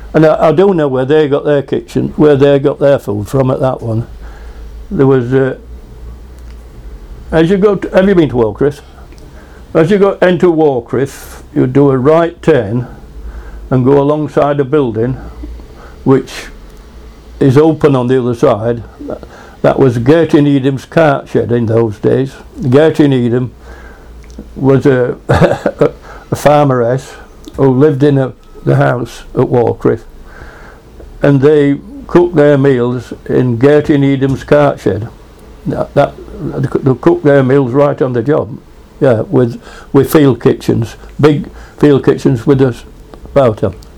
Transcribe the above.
And I do know where they got their kitchen, where they got their food from at that one. There was, as you go to, have you been to Walcliffe? As you go into Walcliffe, you do a right turn and go alongside a building which is open on the other side. That was Gertie Needham's cart shed in those days. Gertie Needham was a farmeress who lived in the house at Walcliffe, and they cooked their meals in Gertie Needham's cart shed. They cooked their meals right on the job, yeah, with field kitchens, big field kitchens with us about them.